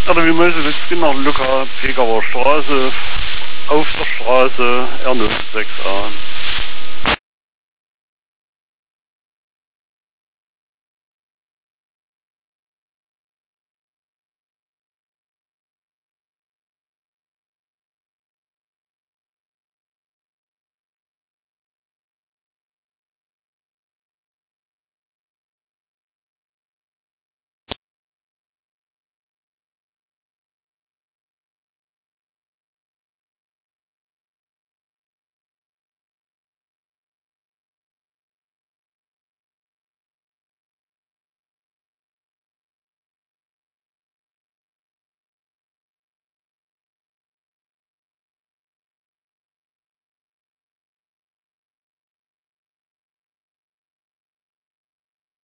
Oder wie müssen jetzt nach Luca Pegauer Straße auf der Straße R06 an.